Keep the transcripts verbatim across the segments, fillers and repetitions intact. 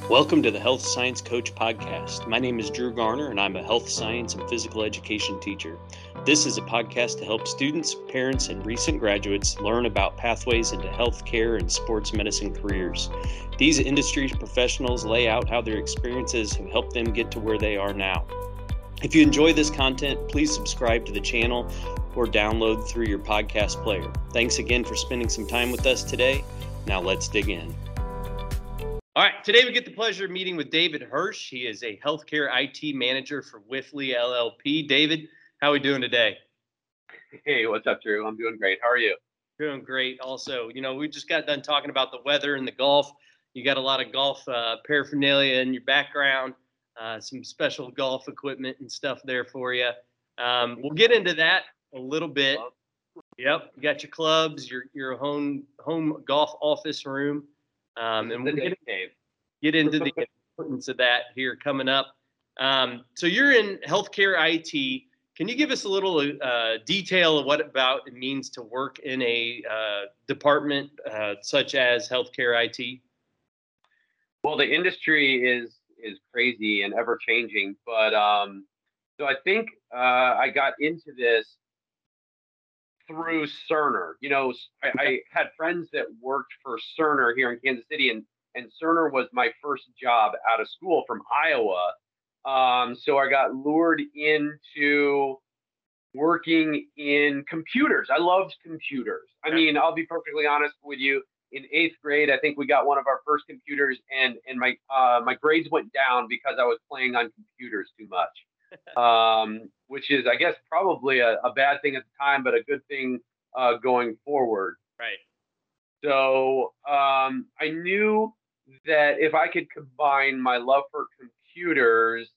Welcome to the Health Science Coach Podcast. My name is Drew Garner, and I'm a health science and physical education teacher. This is a podcast to help students, parents, and recent graduates learn about pathways into healthcare and sports medicine careers. These industry professionals lay out how their experiences have helped them get to where they are now. If you enjoy this content, please subscribe to the channel or download through your podcast player. Thanks again for spending some time with us today. Now let's dig in. All right, today we get the pleasure of meeting with David Hirsch. He is a healthcare I T manager for Wifley L L P. David, how are we doing today? Hey, what's up, Drew? I'm doing great. How are you? Doing great also. You know, we just got done talking about the weather and the golf. You got a lot of golf uh, paraphernalia in your background, uh, some special golf equipment and stuff there for you. Um, we'll get into that a little bit. Yep, you got your clubs, your your home home golf office room. Um, and we'll get, get into the importance of that here coming up. Um, so you're in healthcare I T. Can you give us a little uh, detail of what about it means to work in a uh, department uh, such as healthcare I T? Well, the industry is is crazy and ever changing, but um, so I think uh, I got into this through Cerner. You know, I, I had friends that worked for Cerner here in Kansas City, and and Cerner was my first job out of school from Iowa. Um, so I got lured into working in computers. I loved computers. I mean, I'll be perfectly honest with you. In eighth grade, I think we got one of our first computers, and and my uh, my grades went down because I was playing on computers too much. Um, which is, I guess, probably a, a bad thing at the time, but a good thing uh, going forward. Right. So um, I knew that if I could combine my love for computers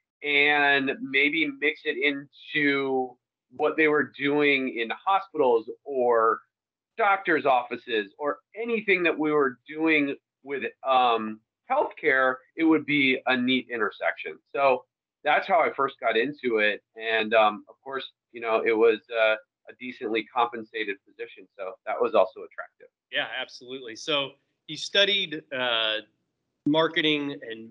and maybe mix it into what they were doing in hospitals or doctors' offices or anything that we were doing with um, healthcare, it would be a neat intersection. So that's how I first got into it. And um, of course, you know, it was uh, a decently compensated position. So that was also attractive. Yeah, absolutely. So you studied uh, marketing and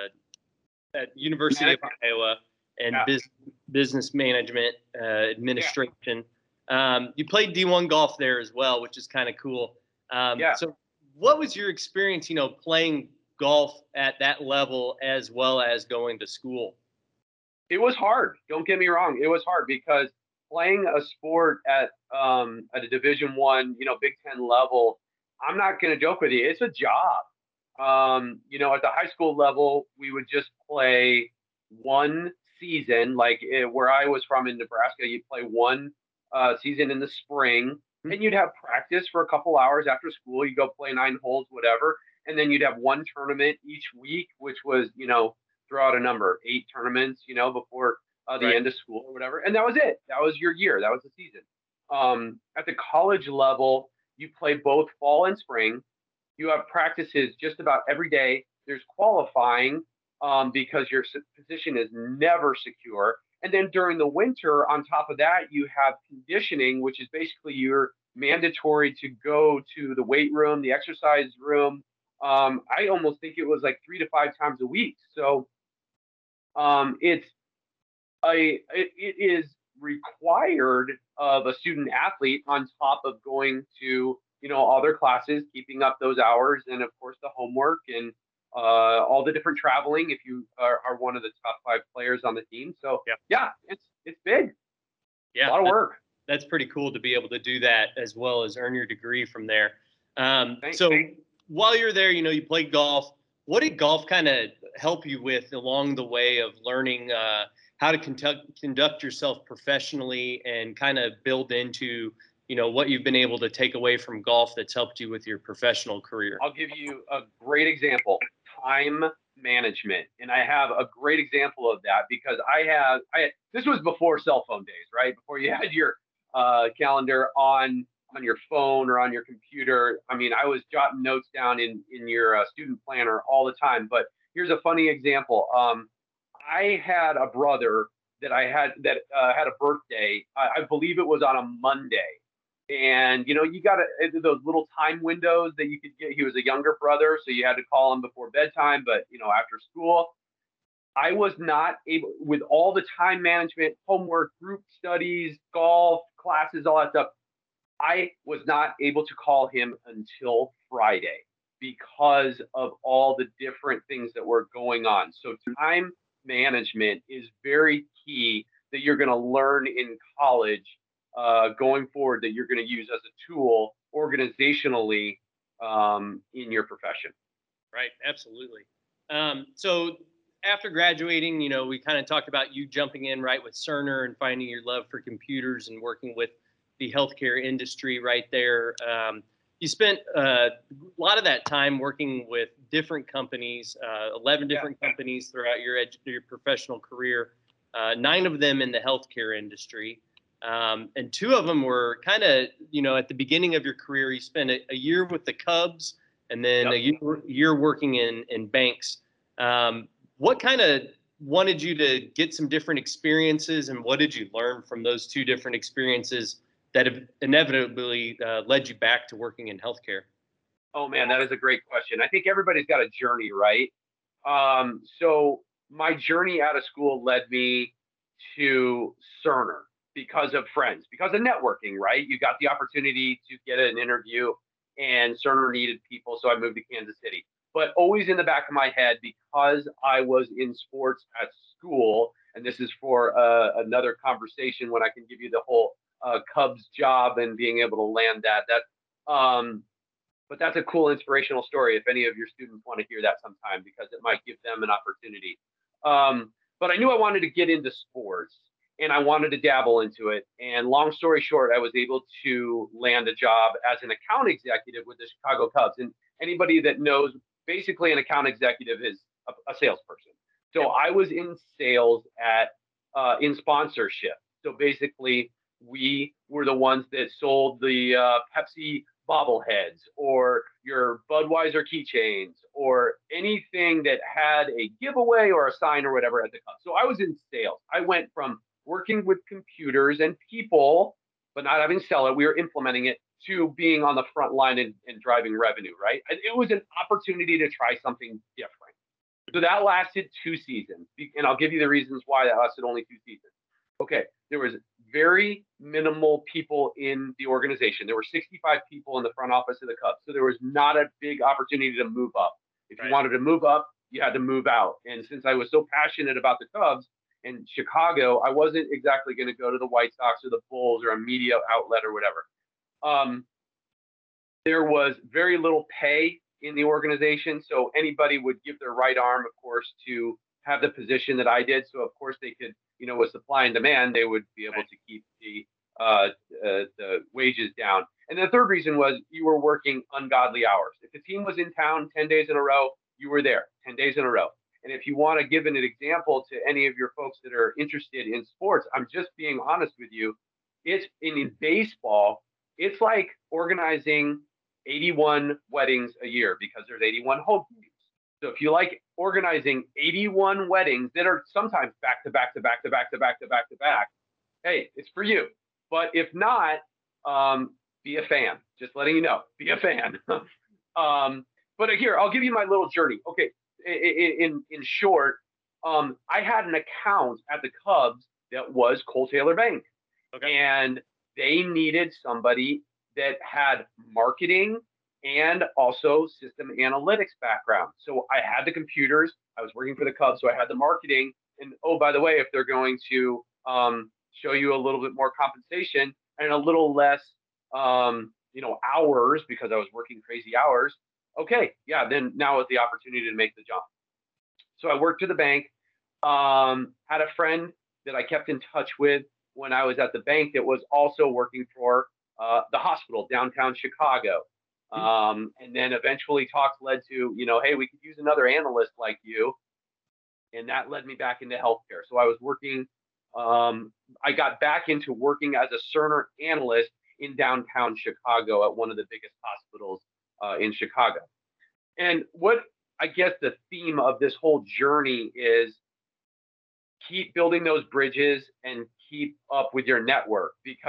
uh, at University of Iowa and yeah. biz- business management uh, administration. Yeah. Um, you played D one golf there as well, which is kind of cool. Um, yeah. So what was your experience, you know, playing golf at that level as well as going to school? It was hard. Don't get me wrong. It was hard because playing a sport at um, at a Division One, you know, Big Ten level, I'm not going to joke with you. It's a job. Um, you know, at the high school level, we would just play one season. Like eh, where I was from in Nebraska, you'd play one uh, season in the spring, mm-hmm. and you'd have practice for a couple hours after school. You go play nine holes, whatever, and then you'd have one tournament each week, which was, you know, throw out a number, eight tournaments, you know, before uh, the right. end of school or whatever. And that was it. That was your year. That was the season. Um, at the college level, you play both fall and spring. You have practices just about every day. There's qualifying um, because your position is never secure. And then during the winter, on top of that, you have conditioning, which is basically you're mandatory to go to the weight room, the exercise room. Um, I almost think it was like three to five times a week. So Um, it's a it, it is required of a student athlete on top of going to, you know, all their classes, keeping up those hours, and of course the homework and uh, all the different traveling if you are, are one of the top five players on the team. So yeah, yeah it's it's big. Yeah, a lot of work. That's pretty cool to be able to do that as well as earn your degree from there. Um, thanks, so thanks. While you're there, you know, you played golf. What did golf kind of help you with along the way of learning uh, how to conduct, conduct yourself professionally and kind of build into, you know, what you've been able to take away from golf that's helped you with your professional career? I'll give you a great example, time management. And I have a great example of that because I have, I this was before cell phone days, right? Before you had your uh, calendar on on your phone or on your computer. I mean, I was jotting notes down in, in your uh, student planner all the time. But here's a funny example. Um, I had a brother that I had that uh, had a birthday. I, I believe it was on a Monday. And, you know, you got to, those little time windows that you could get. He was a younger brother, so you had to call him before bedtime, but, you know, after school. I was not able, with all the time management, homework, group studies, golf, classes, all that stuff. I was not able to call him until Friday because of all the different things that were going on. So time management is very key that you're going to learn in college uh, going forward, that you're going to use as a tool organizationally um, in your profession. Right. Absolutely. Um, so after graduating, you know, we kind of talked about you jumping in right with Cerner and finding your love for computers and working with the healthcare industry right there. Um, you spent uh, a lot of that time working with different companies, uh, eleven different yeah. companies throughout your ed- your professional career, uh, nine of them in the healthcare industry. Um, and two of them were kind of, you know, at the beginning of your career, you spent a, a year with the Cubs and then yep. a year, year working in, in banks. Um, what kind of wanted you to get some different experiences, and what did you learn from those two different experiences that have inevitably uh, led you back to working in healthcare? Oh man, that is a great question. I think everybody's got a journey, right? Um, so my journey out of school led me to Cerner because of friends, because of networking, right? You got the opportunity to get an interview, and Cerner needed people, so I moved to Kansas City. But always in the back of my head, because I was in sports at school, and this is for uh, another conversation when I can give you the whole uh, Cubs job and being able to land that. That, um, but that's a cool inspirational story if any of your students want to hear that sometime, because it might give them an opportunity. Um, but I knew I wanted to get into sports, and I wanted to dabble into it. And long story short, I was able to land a job as an account executive with the Chicago Cubs. And anybody that knows, basically an account executive is a, a salesperson. So yep. I was in sales at uh, in sponsorship. So basically, we were the ones that sold the uh, Pepsi bobbleheads or your Budweiser keychains or anything that had a giveaway or a sign or whatever at the Cubs. So I was in sales. I went from working with computers and people, but not having to sell it, we were implementing it, to being on the front line and, and driving revenue, right? It was an opportunity to try something different. So that lasted two seasons. And I'll give you the reasons why that lasted only two seasons. Okay, there was very minimal people in the organization. There were sixty-five people in the front office of the Cubs. So there was not a big opportunity to move up. If right. you wanted to move up, you had to move out. And since I was so passionate about the Cubs and Chicago, I wasn't exactly going to go to the White Sox or the Bulls or a media outlet or whatever. Um, there was very little pay in the organization. So anybody would give their right arm, of course, to have the position that I did. So of course they could, you know, with supply and demand, they would be able to keep the, uh, uh, the wages down. And the third reason was you were working ungodly hours. If the team was in town ten days in a row, you were there ten days in a row. And if you want to give an example to any of your folks that are interested in sports, I'm just being honest with you. It's in, in baseball, it's like organizing eighty-one weddings a year because there's eighty-one home games. So if you like organizing eighty-one weddings that are sometimes back to back to back to back to back to back to back, hey, it's for you. But if not, um, be a fan. Just letting you know, be a fan. um, but here, I'll give you my little journey. Okay, in in, in short, um, I had an account at the Cubs that was Cole Taylor Bank, okay. And they needed somebody that had marketing and also system analytics background. So I had the computers. I was working for the Cubs, so I had the marketing. And oh, by the way, if they're going to um, show you a little bit more compensation and a little less, um, you know, hours because I was working crazy hours. Okay, yeah, then now is the opportunity to make the jump. So I worked to the bank. Um, had a friend that I kept in touch with when I was at the bank that was also working for uh, the hospital downtown Chicago. Um, and then eventually talks led to, you know, hey, we could use another analyst like you. And that led me back into healthcare. So I was working, um, I got back into working as a Cerner analyst in downtown Chicago at one of the biggest hospitals uh, in Chicago. And what I guess the theme of this whole journey is keep building those bridges and keep up with your network, because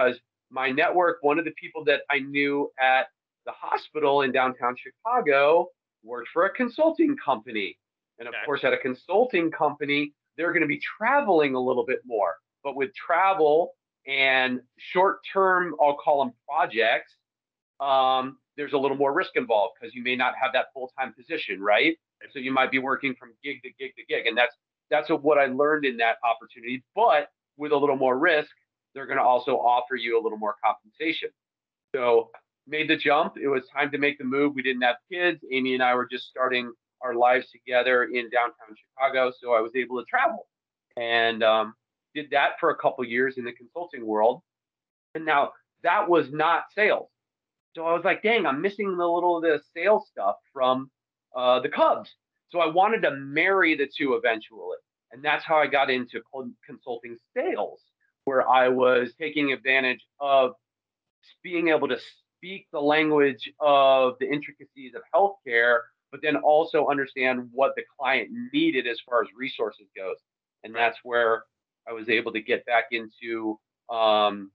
my network, one of the people that I knew at the hospital in downtown Chicago worked for a consulting company. And of Okay. course, at a consulting company, they're going to be traveling a little bit more. But with travel and short term, I'll call them projects, um, there's a little more risk involved because you may not have that full time position, right? So you might be working from gig to gig to gig. And that's that's what I learned in that opportunity. But with a little more risk, they're going to also offer you a little more compensation. So made the jump. It was time to make the move. We didn't have kids. Amy and I were just starting our lives together in downtown Chicago. So I was able to travel and um, did that for a couple years in the consulting world. And now that was not sales. So I was like, dang, I'm missing the little of the sales stuff from uh, the Cubs. So I wanted to marry the two eventually. And that's how I got into consulting sales, where I was taking advantage of being able to speak the language of the intricacies of healthcare, but then also understand what the client needed as far as resources goes. And that's where I was able to get back into um,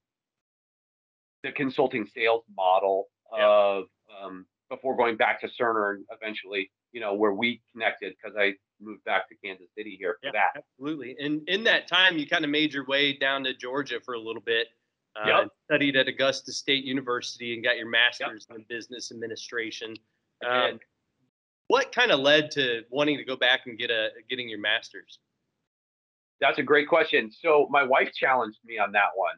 the consulting sales model of um, before going back to Cerner and eventually, you know, where we connected because I moved back to Kansas City here for Yeah, that. absolutely. And in that time, you kind of made your way down to Georgia for a little bit. Uh, Yep. Studied at Augusta State University and got your master's Yep. in business administration. I did. Um, what kind of led to wanting to go back and get a getting your master's? That's a great question. So my wife challenged me on that one.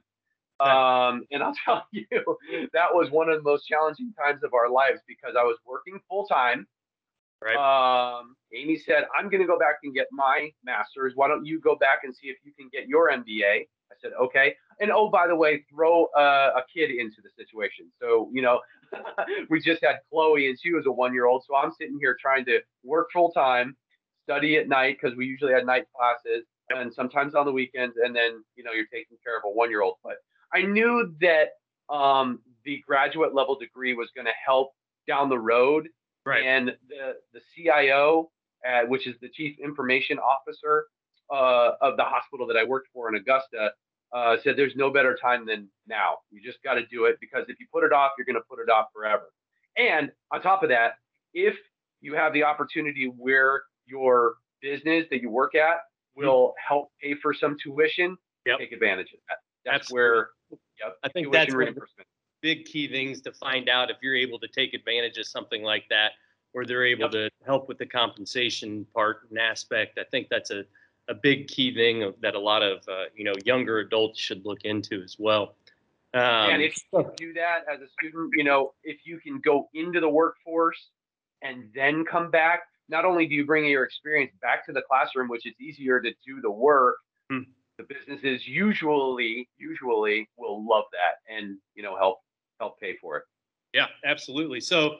Um, and I'll tell you, that was one of the most challenging times of our lives because I was working full time. Right. Um, Amy said, I'm going to go back and get my master's. Why don't you go back and see if you can get your M B A? I said, okay. And oh, by the way, throw uh, a kid into the situation. So, you know, we just had Chloe and she was a one year old. So I'm sitting here trying to work full time, study at night because we usually had night classes and sometimes on the weekends. And then, you know, you're taking care of a one year old. But I knew that um, the graduate level degree was going to help down the road. Right. And the, the C I O, uh, which is the Chief Information Officer uh, of the hospital that I worked for in Augusta, uh, said there's no better time than now. You just got to do it because if you put it off, you're going to put it off forever. And on top of that, if you have the opportunity where your business that you work at will help pay for some tuition, Yep. take advantage of that. That's Absolutely. where yep, I think tuition that's one of the reimbursement. big key things to find out if you're able to take advantage of something like that, where they're able Yep. to help with the compensation part and aspect. I think that's a, a big key thing that a lot of uh, you know younger adults should look into as well. Um, and if you can do that as a student, you know, if you can go into the workforce and then come back, not only do you bring your experience back to the classroom, which is easier to do the work, Hmm. the businesses usually usually will love that and you know help help pay for it. Yeah, absolutely. So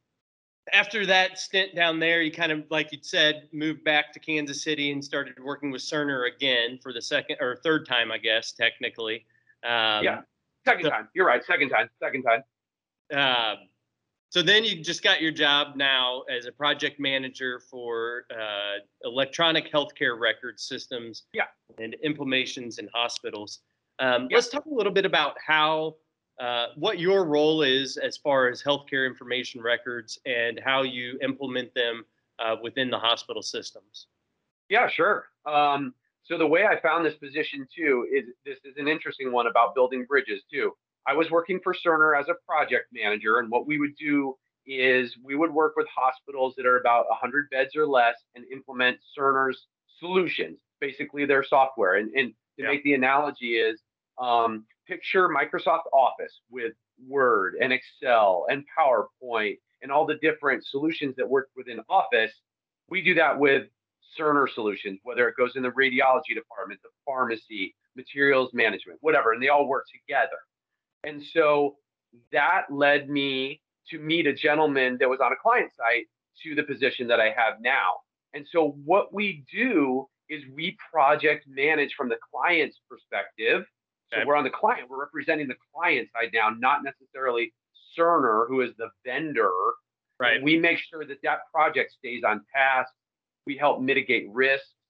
after that stint down there, you kind of, like you said, moved back to Kansas City and started working with Cerner again for the second or third time, I guess, technically. Um, Yeah, second so, time. You're right. Second time. Second time. Uh, so then you just got your job now as a project manager for uh, electronic healthcare record systems Yeah. and implementations in hospitals. Um, Yeah. Let's talk a little bit about how Uh, what your role is as far as healthcare information records and how you implement them uh, within the hospital systems. Yeah, sure. Um, so the way I found this position too is this is an interesting one about building bridges too. I was working for Cerner as a project manager, and what we would do is we would work with hospitals that are about one hundred beds or less and implement Cerner's solutions, basically their software. And, and to Yeah. make the analogy is um, picture Microsoft Office with Word and Excel and PowerPoint and all the different solutions that work within Office. We do that with Cerner solutions, whether it goes in the radiology department, the pharmacy, materials management, whatever, and they all work together. And so that led me to meet a gentleman that was on a client site to the position that I have now. And so what we do is we project manage from the client's perspective. So Okay. we're on the client, we're representing the client side now, not necessarily Cerner, who is the vendor. Right. We make sure that that project stays on task. We help mitigate risk.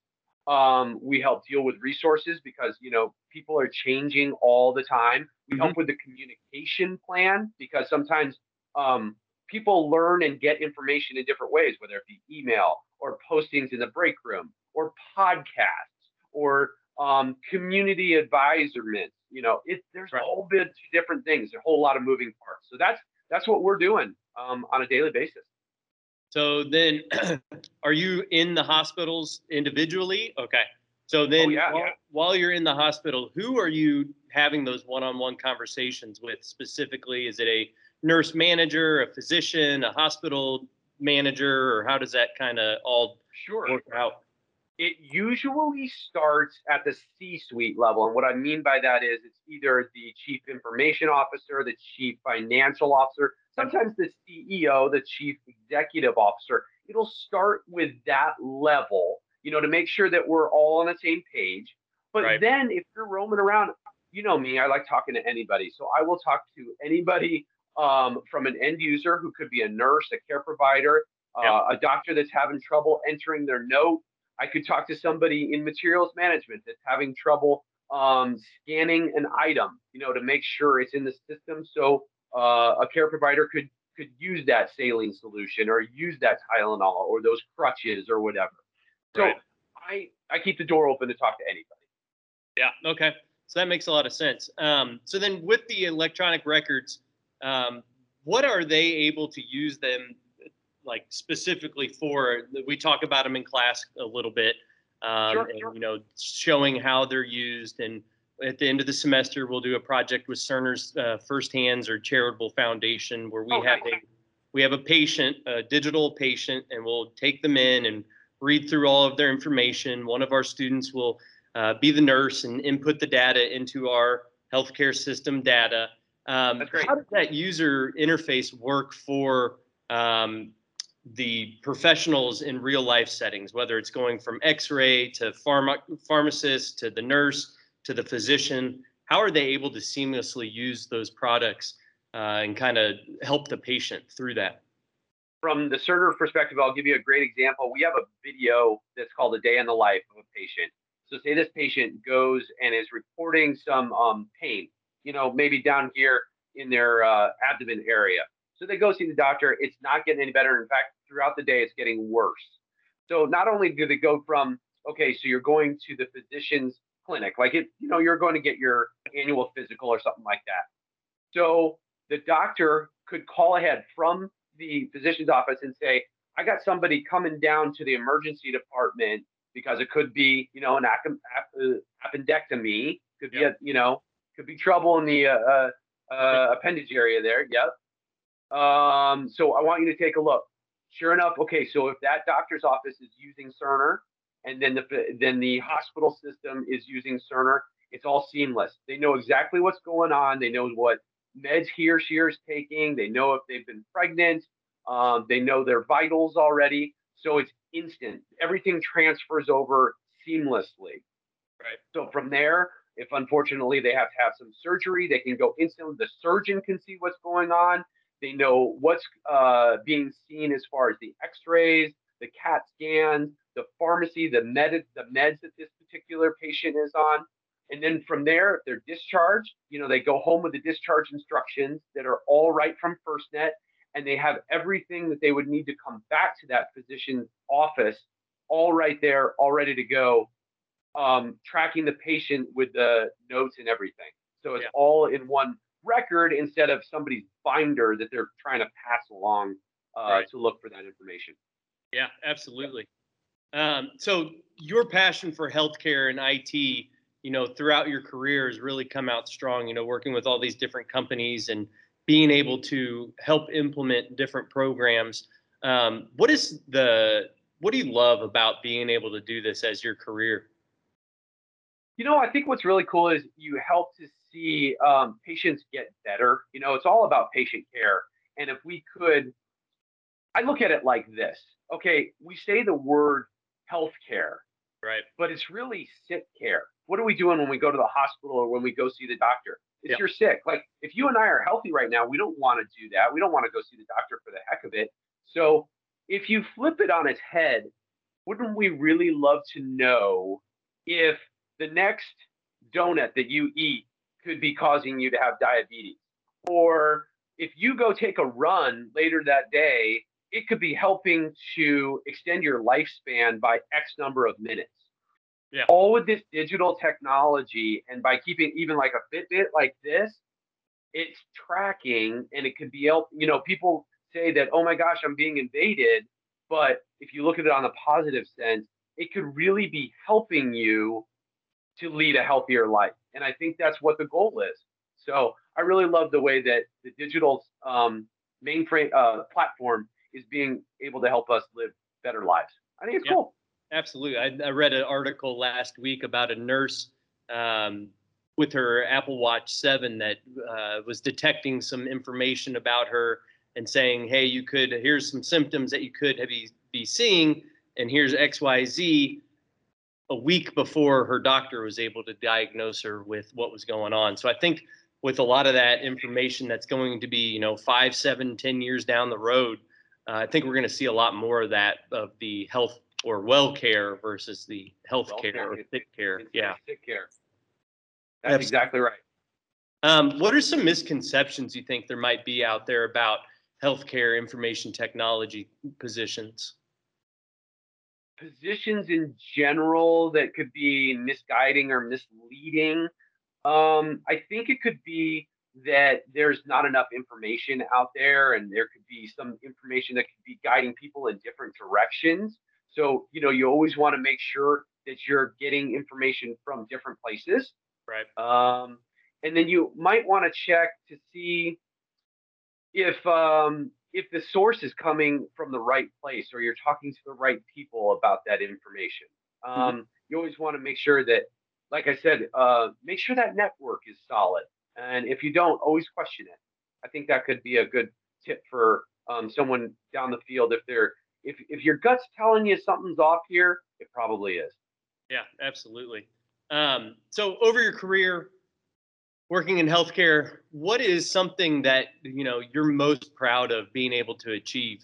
Um, we help deal with resources because, you know, people are changing all the time. We Hmm. help with the communication plan because sometimes um, people learn and get information in different ways, whether it be email or postings in the break room or podcasts or um, community advisements. You know, it, there's a Right. whole bit of different things, a whole lot of moving parts. So that's that's what we're doing um, on a daily basis. So then, are you in the hospitals individually? Okay. So Oh then, yeah, while, while you're in the hospital, who are you having those one-on-one conversations with specifically? Is it a nurse manager, a physician, a hospital manager, or how does that kind of all sure. work out? It usually starts at the C-suite level. And what I mean by that is it's either the chief information officer, the chief financial officer, sometimes the C E O, the chief executive officer. It'll start with that level, you know, to make sure that we're all on the same page. But Right. then if you're roaming around, you know me, I like talking to anybody. So I will talk to anybody um, from an end user who could be a nurse, a care provider, Yep. uh, a doctor that's having trouble entering their note. I could talk to somebody in materials management that's having trouble um, scanning an item, you know, to make sure it's in the system. So uh, a care provider could could use that saline solution or use that Tylenol or those crutches or whatever. Right. So I I keep the door open to talk to anybody. Yeah. Okay. So that makes a lot of sense. Um, so then, with the electronic records, um, what are they able to use them like specifically for? We talk about them in class a little bit, um, Sure. and you know, showing how they're used. And at the end of the semester, we'll do a project with Cerner's uh, First Hands or Charitable Foundation, where we Oh, have nice. a we have a patient, a digital patient, and we'll take them in and read through all of their information. One of our students will uh, be the nurse and input the data into our healthcare system data. Um, That's great. how does that user interface work for um, the professionals in real life settings, whether it's going from x-ray to pharma, pharmacist to the nurse to the physician? How are they able to seamlessly use those products uh, and kind of help the patient through that? From the Cerner perspective, I'll give you a great example. We have a video that's called "A Day in the Life of a Patient." So, say this patient goes and is reporting some um, pain, you know, maybe down here in their uh, abdomen area. So they go see the doctor. It's not getting any better. In fact, throughout the day, it's getting worse. So not only do they go from, okay, so you're going to the physician's clinic, like it, you know, you're going to get your annual physical or something like that. So the doctor could call ahead from the physician's office and say, I got somebody coming down to the emergency department because it could be, you know, an uh, appendectomy, could be Yep. a, you know, could be trouble in the uh, uh, uh, appendage area there. Yep. Um, so I want you to take a look. Sure enough, okay. So if that doctor's office is using Cerner, and then the then the hospital system is using Cerner, it's all seamless. They know exactly what's going on. They know what meds he or she is taking. They know if they've been pregnant. Um, they know their vitals already. So it's instant. Everything transfers over seamlessly. Right. So from there, if unfortunately they have to have some surgery, they can go instantly. The surgeon can see what's going on. They know what's uh, being seen as far as the X-rays, the CAT scans, the pharmacy, the med, the meds that this particular patient is on. And then from there, if they're discharged, you know, they go home with the discharge instructions that are all right from FirstNet, and they have everything that they would need to come back to that physician's office, all right there, all ready to go, um, tracking the patient with the notes and everything. So it's Yeah. all in one record instead of somebody's binder that they're trying to pass along uh, Right. to look for that information. Yeah, absolutely. Um, so your passion for healthcare and I T, you know, throughout your career has really come out strong, you know, working with all these different companies and being able to help implement different programs. Um, what is the, what do you love about being able to do this as your career? You know, I think what's really cool is you help to see um, patients get better. You know, it's all about patient care. And if we could, I look at it like this. Okay, we say the word healthcare, Right. but it's really sick care. What are we doing when we go to the hospital or when we go see the doctor? Yeah. It's you're sick. Like if you and I are healthy right now, we don't want to do that. We don't want to go see the doctor for the heck of it. So if you flip it on its head wouldn't we really love to know if the next donut that you eat could be causing you to have diabetes? Or if you go take a run later that day, it could be helping to extend your lifespan by X number of minutes. Yeah. All with this digital technology, and by keeping even like a Fitbit like this, it's tracking, and it could be help. You know, people say that, oh my gosh, I'm being invaded. But if you look at it on a positive sense, it could really be helping you to lead a healthier life. And I think that's what the goal is. So I really love the way that the digital um, mainframe uh, platform is being able to help us live better lives. I think it's Yeah, cool. absolutely. I, I read an article last week about a nurse um, with her Apple Watch seven that uh, was detecting some information about her and saying, hey, you could, here's some symptoms that you could be, be seeing, and here's X Y Z, a week before her doctor was able to diagnose her with what was going on. So I think with a lot of that information that's going to be, you know, five, seven, ten years down the road, uh, I think we're going to see a lot more of that, of the health or well care versus the health Well care care, or it's- sick care. It's Yeah. sick care. That's Absolutely. exactly right. Um, what are some misconceptions you think there might be out there about healthcare information technology positions? Positions in general that could be misguiding or misleading. Um, I think it could be that there's not enough information out there, and there could be some information that could be guiding people in different directions. So, you know, you always want to make sure that you're getting information from different places. Right. Um, and then you might want to check to see if um, if the source is coming from the right place, or you're talking to the right people about that information. Mhm. Um, you always want to make sure that, like I said, uh, make sure that network is solid. And if you don't, always question it. I think that could be a good tip for um, someone down the field. If they're if if your gut's telling you something's off here, it probably is. Yeah, absolutely. Um, so over your career working in healthcare, what is something that, you know, you're most proud of being able to achieve?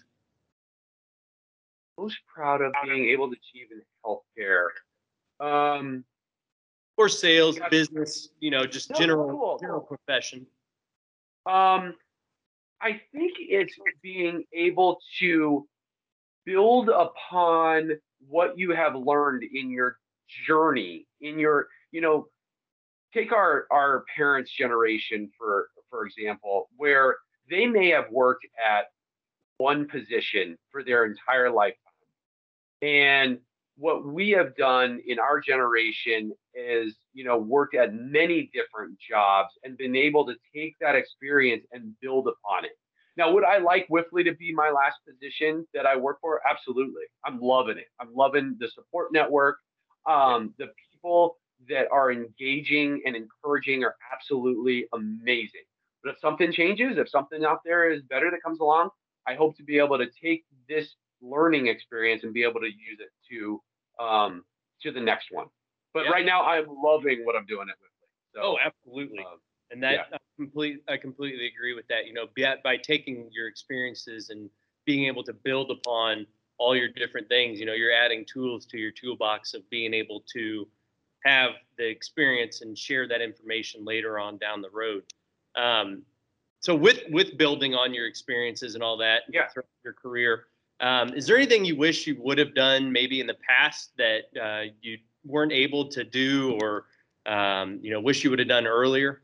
Most proud of being able to achieve in healthcare. Um, Or sales, gosh, business, you know, just no, general cool. general profession. Um, I think it's being able to build upon what you have learned in your journey, in your, you know, take our our parents' generation for for example, where they may have worked at one position for their entire lifetime. And what we have done in our generation is, you know, worked at many different jobs and been able to take that experience and build upon it. Now, would I like Whiffley to be my last position that I work for? Absolutely. I'm loving it. I'm loving the support network. Um, the people that are engaging and encouraging are absolutely amazing. But if something changes, if something out there is better that comes along, I hope to be able to take this learning experience and be able to use it to um, to the next one. But Yeah. right now, I'm loving what I'm doing at Whiffley. So, Oh, absolutely. um, And that yeah. I complete I completely agree with that. You know, by, by taking your experiences and being able to build upon all your different things, you know, you're adding tools to your toolbox of being able to have the experience and share that information later on down the road. Um, so with with building on your experiences and all that Yeah. throughout your career, um, is there anything you wish you would have done maybe in the past that uh, you weren't able to do, or um, you know, wish you would have done earlier?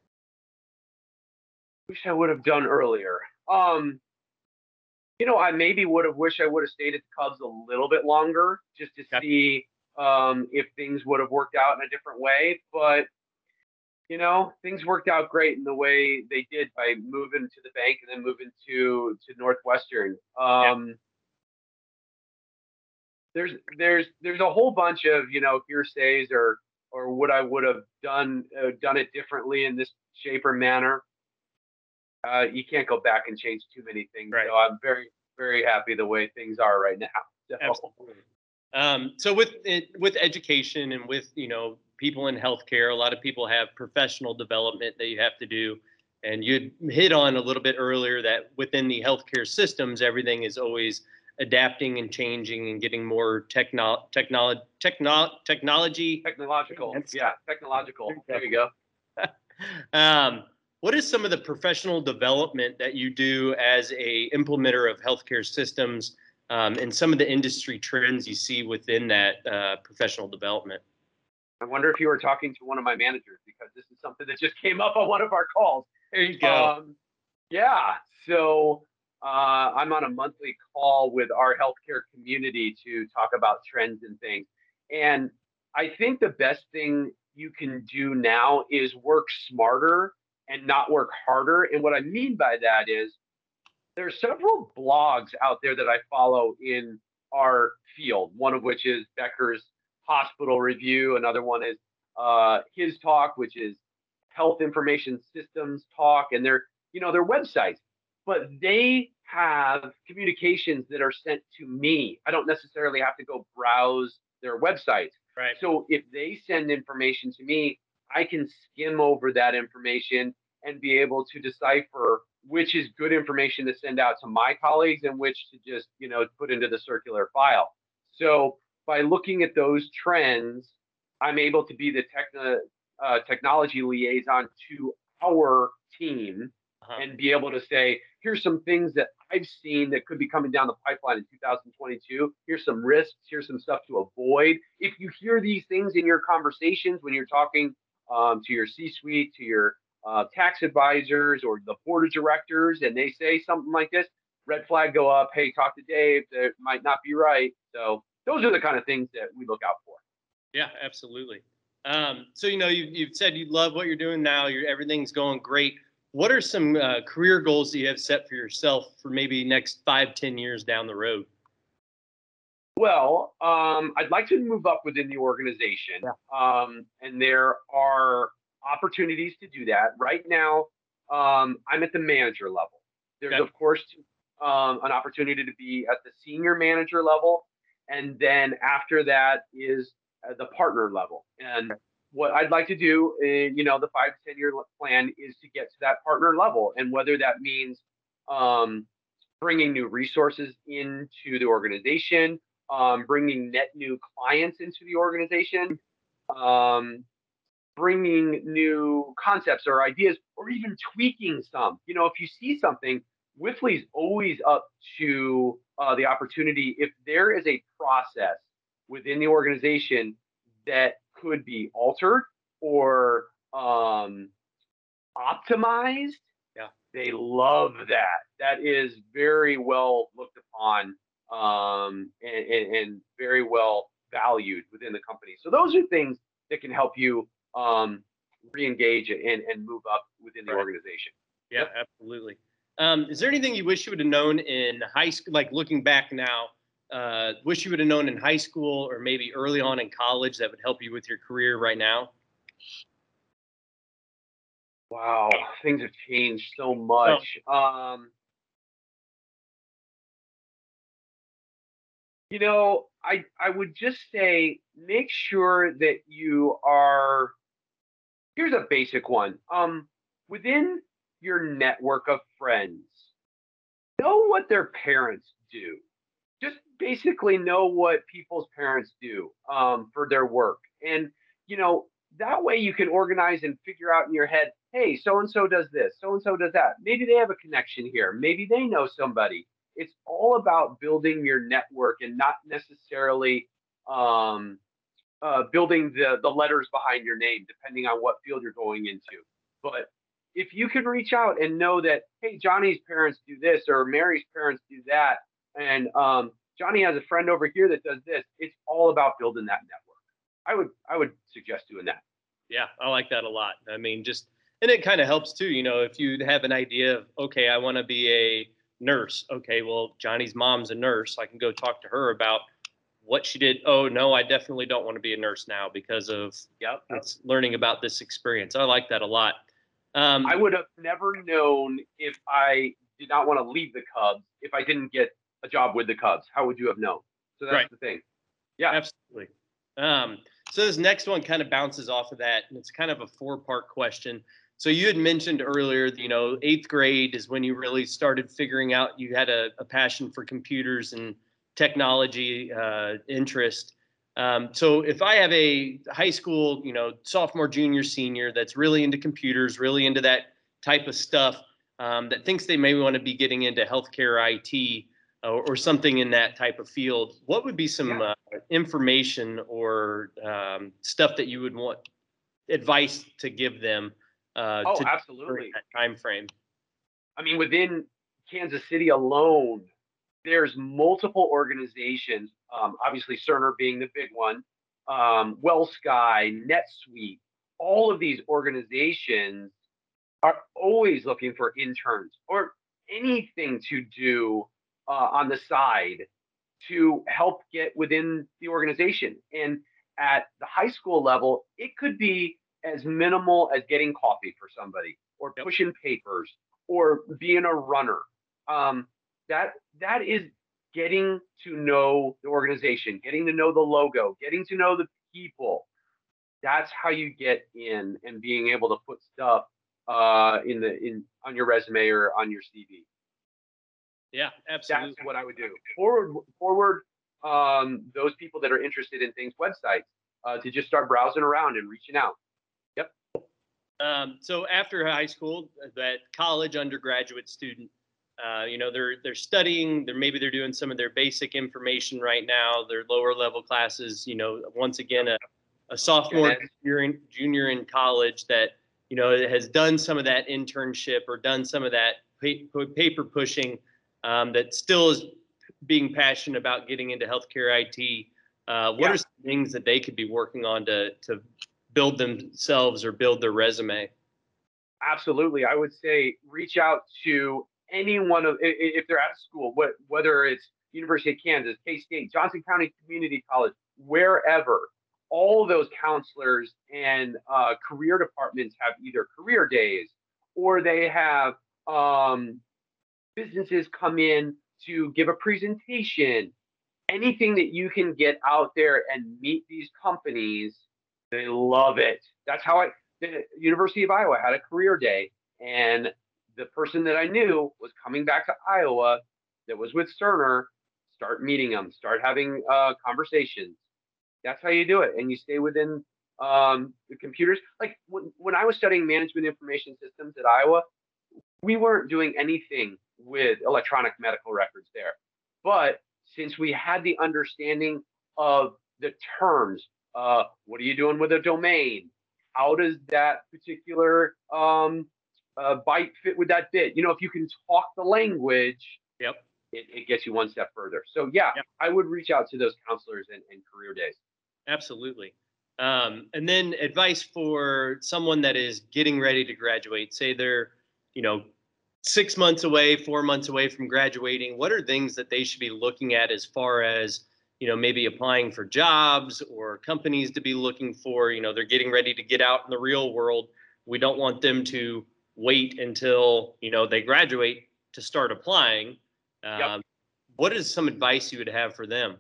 Wish I would have done earlier. Um, you know, I maybe would have wished I would have stayed at the Cubs a little bit longer just to Okay. see um, if things would have worked out in a different way. But you know, things worked out great in the way they did by moving to the bank and then moving to to Northwestern. Yeah. Um, there's there's there's a whole bunch of, you know, hearsays or or what I would have done uh, done it differently in this shape or manner. Uh, you can't go back and change too many things. Right. So I'm very very happy the way things are right now. So, Absolutely. Um, so with it, with education and with, you know, people in healthcare, a lot of people have professional development that you have to do. And you hit on a little bit earlier that within the healthcare systems, everything is always adapting and changing and getting more techno technology techno technology Technological. Yeah, technological. There you go. um, what is some of the professional development that you do as a implementer of healthcare systems, um, and some of the industry trends you see within that uh, professional development? I wonder if you were talking to one of my managers, because this is something that just came up on one of our calls. There you go. Um, yeah. So uh, I'm on a monthly call with our healthcare community to talk about trends and things. And I think the best thing you can do now is work smarter and not work harder. And what I mean by that is there's several blogs out there that I follow in our field, one of which is Becker's Hospital Review. Another one is uh, his talk, which is Health Information Systems Talk, and they're, you know, their websites, but they have communications that are sent to me. I don't necessarily have to go browse their websites. Right. So if they send information to me, I can skim over that information and be able to decipher which is good information to send out to my colleagues and which to just, you know, put into the circular file. So by looking at those trends, I'm able to be the techno, uh, technology liaison to our team, uh-huh. and be able to say, here's some things that I've seen that could be coming down the pipeline in two thousand twenty-two. Here's some risks. Here's some stuff to avoid. If you hear these things in your conversations when you're talking um, to your C-suite, to your uh, tax advisors or the board of directors, and they say something like this, red flag go up. Hey, talk to Dave. That might not be right. So those are the kind of things that we look out for. Yeah, absolutely. Um, so, you know, you, you've said you love what you're doing now. You're, everything's going great. What are some uh, career goals that you have set for yourself for maybe next five, ten years down the road? Well, um, I'd like to move up within the organization. Yeah. Um, and there are opportunities to do that. Right now, um, I'm at the manager level. There's, okay. of course, um, an opportunity to be at the senior manager level. And then after that is uh, the partner level. And okay. what I'd like to do in, you know, the five to ten year plan is to get to that partner level. And whether that means um, bringing new resources into the organization, um, bringing net new clients into the organization, um, bringing new concepts or ideas, or even tweaking some. You know, if you see something, Wipfli's always up to uh, the opportunity. If there is a process within the organization that could be altered or um, optimized, yeah, they love that. That is very well looked upon um, and, and, and very well valued within the company. So those are things that can help you um, re-engage and, and move up within the right. organization. Yeah, yep. Absolutely. Um, is there anything you wish you would have known in high school, like looking back now, uh, wish you would have known in high school or maybe early on in college that would help you with your career right now? Wow, things have changed so much. Oh. Um, you know, I I would just say make sure that you are. Here's a basic one. Um, within your network of friends, know what their parents do. Just basically know what people's parents do um, for their work. And, you know, that way you can organize and figure out in your head, hey, so-and-so does this, so-and-so does that. Maybe they have a connection here. Maybe they know somebody. It's all about building your network and not necessarily um, uh, building the, the letters behind your name, depending on what field you're going into. But if you can reach out and know that, hey, Johnny's parents do this or Mary's parents do that, and um, Johnny has a friend over here that does this, it's all about building that network. I would I would suggest doing that. Yeah, I like that a lot. I mean, just, and it kind of helps too, you know, if you have an idea of, okay, I want to be a nurse. Okay, well, Johnny's mom's a nurse. I can go talk to her about what she did. Oh, no, I definitely don't want to be a nurse now because of yep. it's learning about this experience. I like that a lot. Um, I would have never known if I did not want to leave the Cubs if I didn't get a job with the Cubs. How would you have known? So that's right. the thing. Yeah, absolutely. Um, so this next one kind of bounces off of that, and it's kind of a four-part question. So you had mentioned earlier, you know, eighth grade is when you really started figuring out you had a, a passion for computers and technology uh, interest. Um, so if I have a high school, you know, sophomore, junior, senior that's really into computers, really into that type of stuff, um, that thinks they may want to be getting into healthcare I T or, or something in that type of field, what would be some Yeah. uh, information or um, stuff that you would want advice to give them uh, Oh, to during absolutely. that time frame? I mean, within Kansas City alone, there's multiple organizations. Um, obviously, Cerner being the big one, um, WellSky, NetSuite. All of these organizations are always looking for interns or anything to do uh, on the side to help get within the organization. And at the high school level, it could be as minimal as getting coffee for somebody or Yep. pushing papers or being a runner. Um, that that is getting to know the organization, getting to know the logo, getting to know the people. That's how you get in and being able to put stuff uh, in the in on your resume or on your C V. Yeah, That's absolutely. what I would do. Forward, forward um, those people that are interested in things, websites, uh, to just start browsing around and reaching out. Yep. Um, so after high school, that college undergraduate student, uh, you know, they're they're studying. They're maybe they're doing some of their basic information right now. Their lower level classes. You know, once again, a, a sophomore, junior in, junior in college that you know has done some of that internship or done some of that paper pushing. Um, that still is being passionate about getting into healthcare I T. Uh, what Yeah. are some things that they could be working on to to build themselves or build their resume? Absolutely. I would say reach out to any one of, if they're at school, what, whether it's University of Kansas, K-State, Johnson County Community College, wherever. All those counselors and uh, career departments have either career days or they have um, businesses come in to give a presentation. Anything that you can get out there and meet these companies, they love it. That's how I, the University of Iowa had a career day, and the person that I knew was coming back to Iowa that was with Cerner. Start meeting them, start having uh, conversations. That's how you do it, and you stay within um, the computers. Like when, when I was studying management information systems at Iowa, we weren't doing anything with electronic medical records there. But since we had the understanding of the terms, uh, what are you doing with a domain? How does that particular um, uh, byte fit with that bit? You know, if you can talk the language, Yep. it, it gets you one step further. So, yeah, Yep. I would reach out to those counselors and, and career days. Absolutely. Um, and then advice for someone that is getting ready to graduate, say they're, you know, six months away, four months away from graduating. What are things that they should be looking at as far as, you know, maybe applying for jobs or companies to be looking for? You know, they're getting ready to get out in the real world. We don't want them to wait until, you know, they graduate to start applying. Yep. Um, what is some advice you would have for them?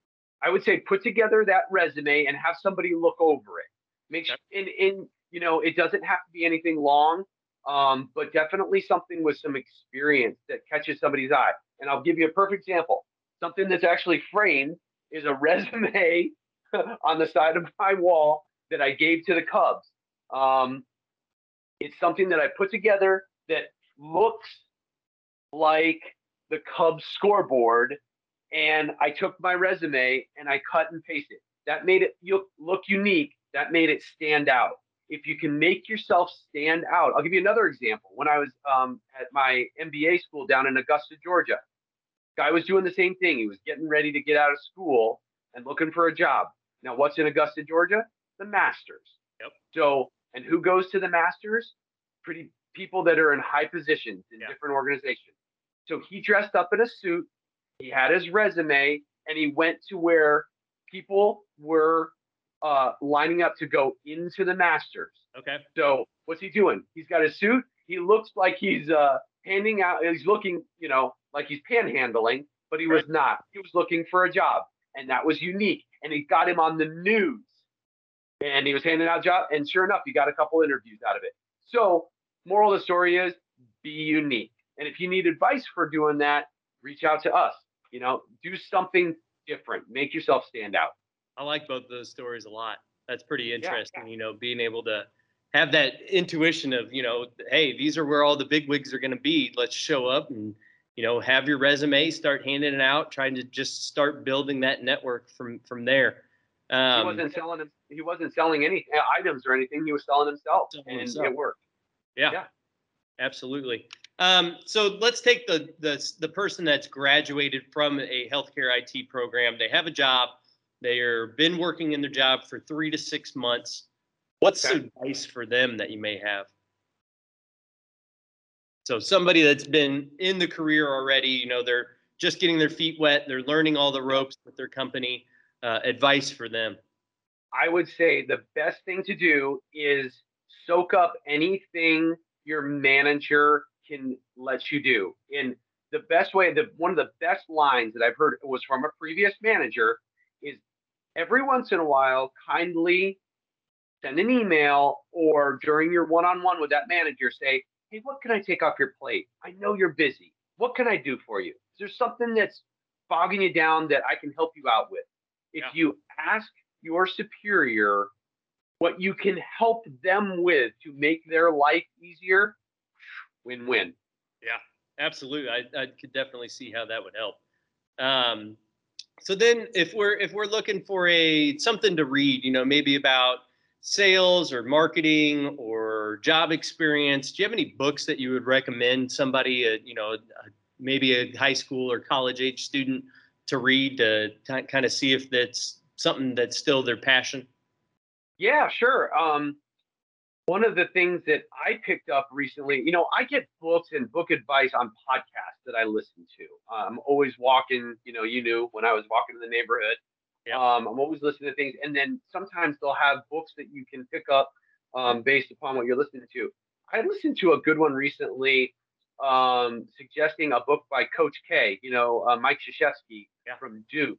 I would say put together that resume and have somebody look over it. Make sure, in, in you know, it doesn't have to be anything long, um, but definitely something with some experience that catches somebody's eye. And I'll give you a perfect example. Something that's actually framed is a resume on the side of my wall that I gave to the Cubs. Um, it's something that I put together that looks like the Cubs scoreboard, and I took my resume and I cut and pasted. That made it look unique. That made it stand out. If you can make yourself stand out, I'll give you another example. When I was um, at my M B A school down in Augusta, Georgia, guy was doing the same thing. He was getting ready to get out of school and looking for a job. Now, what's in Augusta, Georgia? The Masters. Yep. So, and who goes to the Masters? Pretty people that are in high positions in Yeah. different organizations. So he dressed up in a suit. He had his resume, and he went to where people were uh, lining up to go into the Masters. Okay. So what's he doing? He's got a suit. He looks like he's uh, handing out. He's looking, you know, like he's panhandling, but he was Right. not. He was looking for a job, and that was unique. And he got him on the news, and he was handing out jobs. And sure enough, he got a couple interviews out of it. So moral of the story is be unique. And if you need advice for doing that, reach out to us. You know, do something different. Make yourself stand out. I like both of those stories a lot. That's pretty Yeah. interesting, you know, being able to have that intuition of, you know, hey, these are where all the big wigs are going to be. Let's show up and, you know, have your resume, start handing it out, trying to just start building that network from from there. He Um, wasn't selling him. He wasn't selling any uh, items or anything. He was selling himself, so, and so, it worked. yeah, Yeah. absolutely. Um, so let's take the, the the person that's graduated from a healthcare I T program. They have a job. They're been working in their job for three to six months. What's Okay. advice for them that you may have? So somebody that's been in the career already, you know, they're just getting their feet wet, they're learning all the ropes with their company. Uh, advice for them. I would say the best thing to do is soak up anything your manager can let you do. And the best way, the one of the best lines that I've heard was from a previous manager is every once in a while, kindly send an email or during your one-on-one with that manager, say, hey, what can I take off your plate? I know you're busy. What can I do for you? Is there something that's bogging you down that I can help you out with? If Yeah. you ask your superior what you can help them with to make their life easier, win-win. Yeah, absolutely. I, I could definitely see how that would help. Um, so then if we're if we're looking for a something to read, you know, maybe about sales or marketing or job experience, do you have any books that you would recommend somebody, uh, you know, uh, maybe a high school or college age student to read to t- kind of see if that's something that's still their passion? Yeah, sure. Um, one of the things that I picked up recently, you know, I get books and book advice on podcasts that I listen to. I'm always walking, you know, you knew when I was walking in the neighborhood. Yep. Um, I'm always listening to things. And then sometimes they'll have books that you can pick up um, based upon what you're listening to. I listened to a good one recently um, suggesting a book by Coach K, you know, uh, Mike Krzyzewski Yeah. from Duke.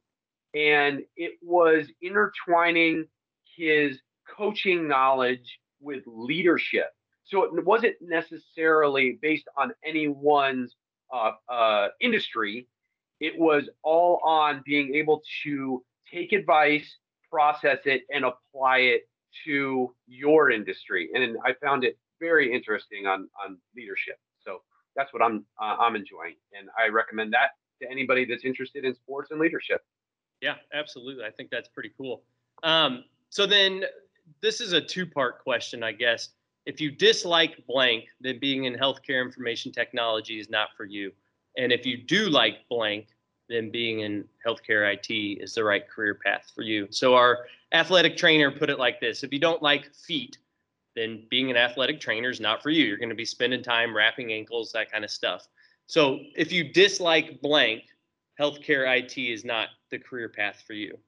And it was intertwining his coaching knowledge with leadership. So it wasn't necessarily based on anyone's uh, uh, industry. It was all on being able to take advice, process it, and apply it to your industry. And I found it very interesting on on leadership. So that's what I'm uh, I'm enjoying, and I recommend that to anybody that's interested in sports and leadership. Yeah, absolutely. I think that's pretty cool. Um, so then this is a two-part question, I guess. If you dislike blank, then being in healthcare information technology is not for you. And if you do like blank, then being in healthcare I T is the right career path for you. So our athletic trainer put it like this: if you don't like feet, then being an athletic trainer is not for you. You're going to be spending time wrapping ankles, that kind of stuff. So if you dislike blank, healthcare I T is not the career path for you.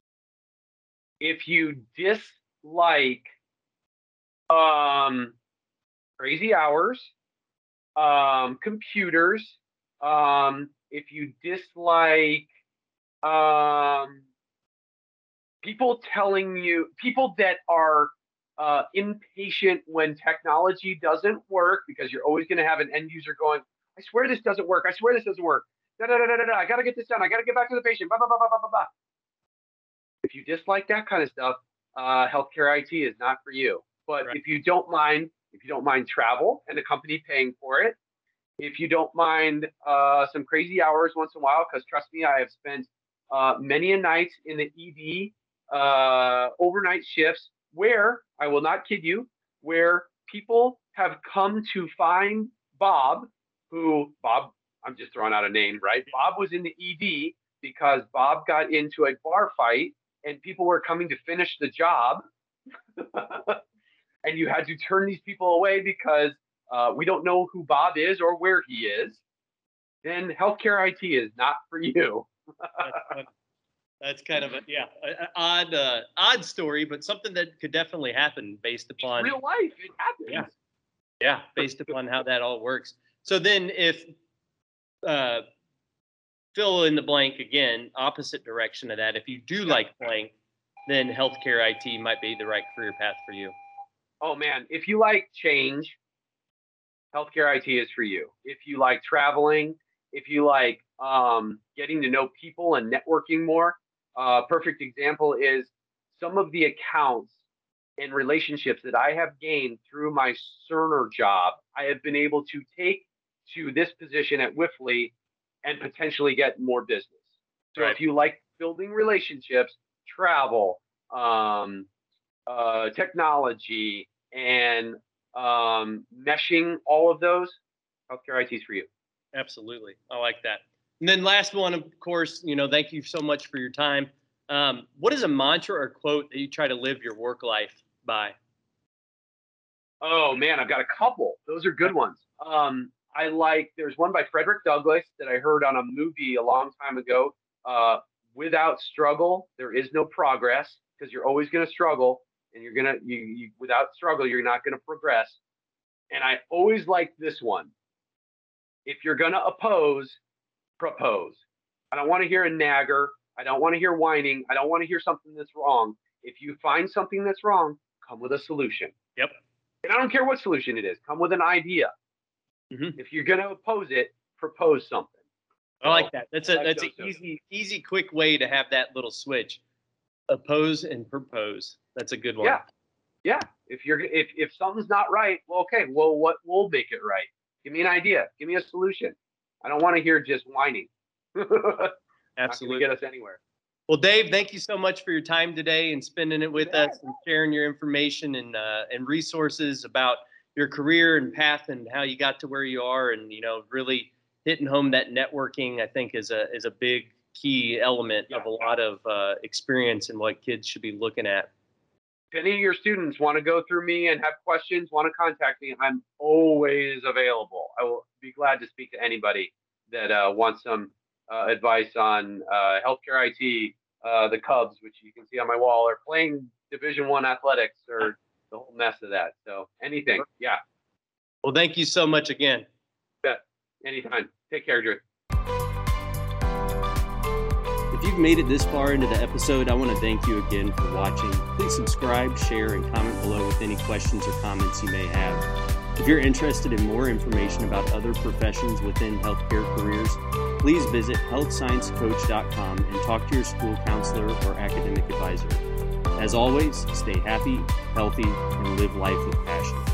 If you dislike um, crazy hours, um, computers, um, if you dislike um, people telling you, people that are uh, impatient when technology doesn't work, because you're always going to have an end user going, I swear this doesn't work. I swear this doesn't work. Da, da, da, da, da, da. I got to get this done. I got to get back to the patient. Blah, blah, blah, blah, blah, blah, blah. If you dislike that kind of stuff, uh, healthcare I T is not for you. But Right. if you don't mind, if you don't mind travel and the company paying for it, if you don't mind uh, some crazy hours once in a while, because trust me, I have spent uh, many a night in the E D uh, overnight shifts where, I will not kid you, where people have come to find Bob, who, Bob, I'm just throwing out a name, right? Bob was in the E D because Bob got into a bar fight and people were coming to finish the job. And you had to turn these people away because uh, we don't know who Bob is or where he is, then healthcare I T is not for you. That's, that's kind of a yeah, a, a odd uh, odd story, but something that could definitely happen based It's upon real life. It happens. yeah, yeah, based upon how that all works. So then, if uh, fill in the blank again, opposite direction of that, if you do like blank, then healthcare I T might be the right career path for you. Oh man, if you like change, healthcare I T is for you. If you like traveling, if you like um, getting to know people and networking more. Uh, perfect example is some of the accounts and relationships that I have gained through my Cerner job, I have been able to take to this position at Wifley and potentially get more business. So Right. if you like building relationships, travel, um, uh, technology, and um, meshing all of those, healthcare I T is for you. Absolutely. I like that. And then last one, of course, you know, thank you so much for your time. Um, what is a mantra or quote that you try to live your work life by? Oh man, I've got a couple. Those are good ones. Um, I like, there's one by Frederick Douglass that I heard on a movie a long time ago. Uh, without struggle, there is no progress, because you're always going to struggle, and you're going to, you, you, without struggle, you're not going to progress. And I always like this one. If you're going to oppose, propose. I don't want to hear a nagger. I don't want to hear whining. I don't want to hear something that's wrong. If you find something that's wrong, come with a solution. Yep. And I don't care what solution it is. Come with an idea. Mm-hmm. If you're going to oppose it, propose something. I like that. That's a like that's an those easy, easy, quick way to have that little switch. Oppose and propose. That's a good one. Yeah. Yeah. If you're if if something's not right, well, okay, well, what will make it right? Give me an idea. Give me a solution. I don't want to hear just whining. Absolutely. Not gonna get us anywhere. Well, Dave, thank you so much for your time today and spending it with us and sharing your information and uh, and resources about your career and path and how you got to where you are, and you know, really hitting home that networking, I think, is a is a big key element Yeah. of a lot of uh, experience and what kids should be looking at. If any of your students want to go through me and have questions, want to contact me, I'm always available. I will be glad to speak to anybody that uh, wants some uh, advice on uh, healthcare I T, uh, the Cubs, which you can see on my wall, or playing Division One athletics, or the whole mess of that. So anything, yeah. Well, thank you so much again. Bet. Anytime. Take care, Drew. If you've made it this far into the episode, I want to thank you again for watching. Please subscribe, share, and comment below with any questions or comments you may have. If you're interested in more information about other professions within healthcare careers, please visit health science coach dot com and talk to your school counselor or academic advisor. As always, stay happy, healthy, and live life with passion.